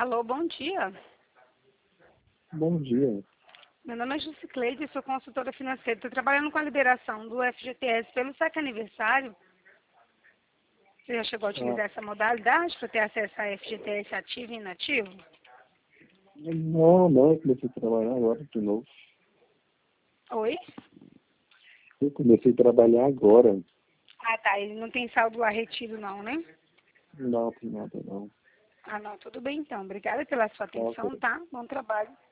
Alô, bom dia. Bom dia. Meu nome é Jusicleide, sou consultora financeira. Estou trabalhando com a liberação do FGTS pelo SEC Aniversário. Você já chegou a Ah, utilizar essa modalidade para ter acesso a FGTS ativo e inativo? não, eu comecei a trabalhar agora de novo. Oi? Eu comecei a trabalhar agora. Ah, tá. Ele não tem saldo lá retido, não, né? Não tem nada, não. Ah, não. Tudo bem, então. Obrigada pela sua Tá, atenção, tá? Bom trabalho.